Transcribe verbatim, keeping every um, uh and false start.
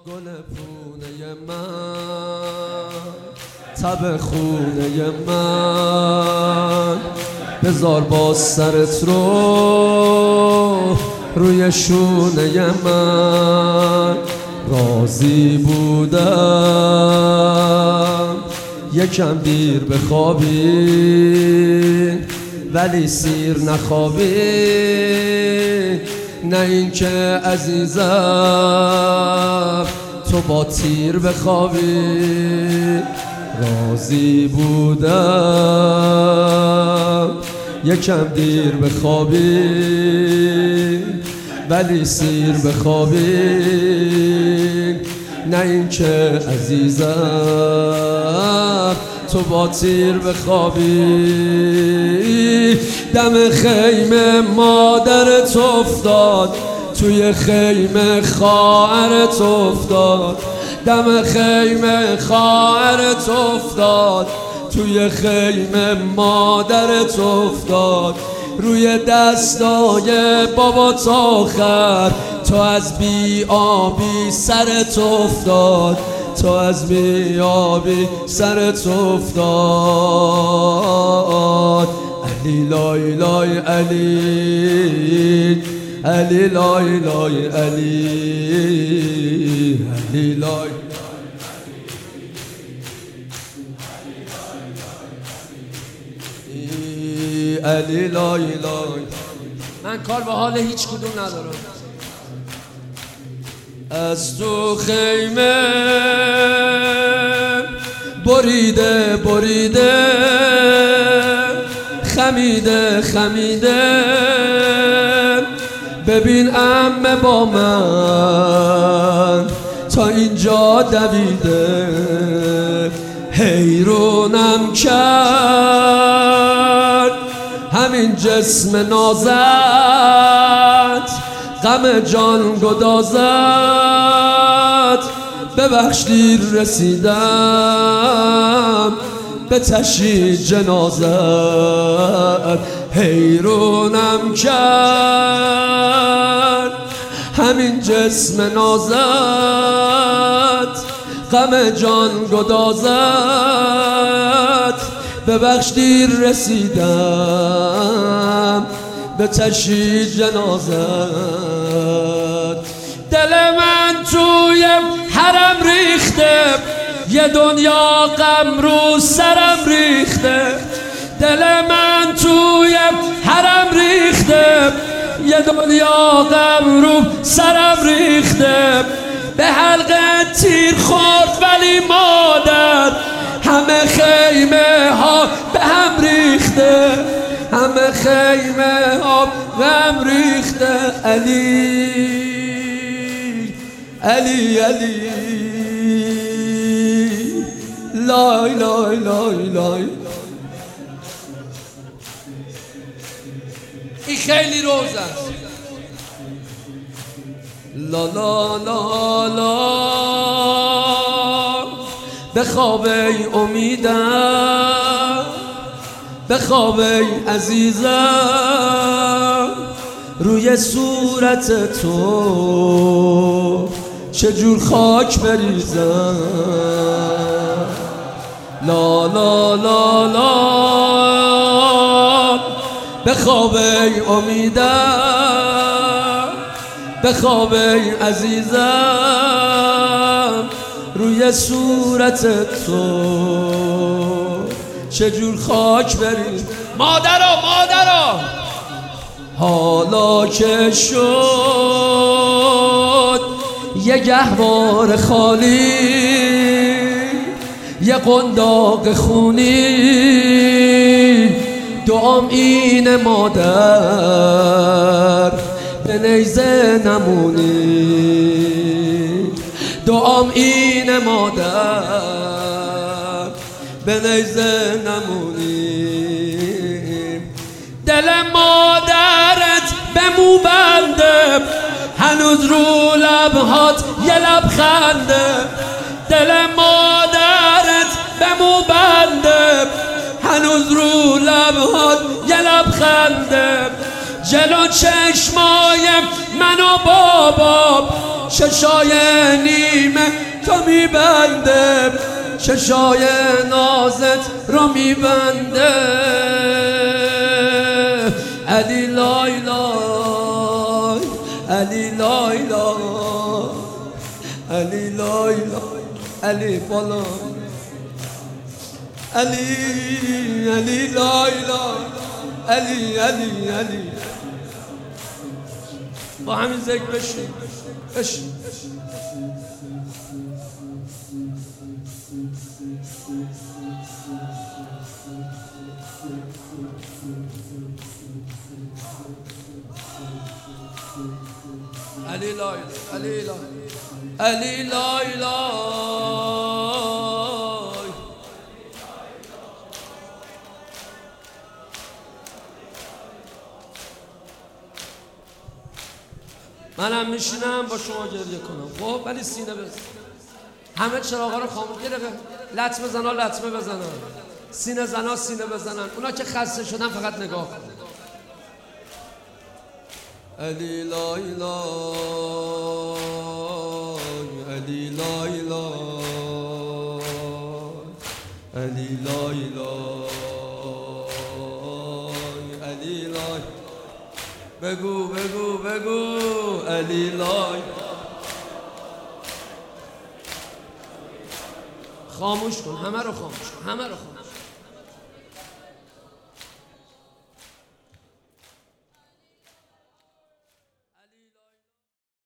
گل پونه من، تب خونه من، بذار با سرت رو روی شونه من. راضی بودم یکم دیر بخوابی ولی سیر نخوابی، نه این که عزیزم تو با تیر بخوابی. راضی بودم یکم دیر بخوابی ولی سیر بخوابی، نه این که عزیزم تو با تیر بخوابی. دم خیمه مادرت افتاد، توی خیمه خواهرت افتاد. دم خیمه خواهرت افتاد، توی خیمه مادرت افتاد. روی دستای بابات آخر تو از بی آبی سرت افتاد، تو از بی آبی سرت افتاد. علی لای لای علی، علی لای لای علی، علی لای علی لای لای. من کار به حال هیچ کدوم ندارم. از تو خیمه بریده بریده، خمیده خمیده، ببین عمه با من تا اینجا دویده. حیرونم کرد همین جسم نازت، غم جان گدازت. ببخش دیر رسیدم به تشییع جنازت. حیرونم کرد همین جسم نازت، غم جان گدازت. ببخش دیر رسیدم به تشییع جنازت. دل من توی حرم ریخته، یه دنیا غم رو سرم ریخته. دل من توی حرم ریخته، یه دنیا غم رو سرم ریخته. به حلقه تیر خورد ولی مادر، همه خیمه ها به هم ریخته، همه خیمه ها به هم ریخته. علی علی علی لای لای لای لای. این خیلی روز است. لا لا لا لا بخواب ای امیدم، بخواب ای عزیزم. روی صورت تو چجور خاک بریزم. لا لا لا لا بخواب ای امیدم، بخواب ای عزیزم. روی صورت تو چجور خاک بریزم. مادرها مادرها حالا که شد یه گهوار خالی، یه قنداق خونی، دعام اینه مادر به نیزه نمونی. دعام اینه مادر به نیزه نمونی. دل مادرت به مو بنده، هنوز رو لبهات یه لبخنده. دل مادرت به مو بنده، هنوز رو لبهات یه لبخنده. جلو چشمای من و با بابا ششای نیمه تا میبنده چشای نازت را میبنده علی لای لای علی لای لای علی لای لای علی بالا علی علی لای لای علی علی علی با همین ذکر بشین بشین علی لای علی لای علی لای لای منم میشینم با شما گریه کنم خب ولی سینه بزن همه چراغا رو خاموش گرفت لطمه زنا لطمه بزنن سینه زنا سینه بزنن اونا که خسته شدن فقط نگاه کن علی لای لای علی لای لای علی لای لای علی لای بگو بگو بگو علی لای خاموش کن همه رو خاموش کن همه رو خاموش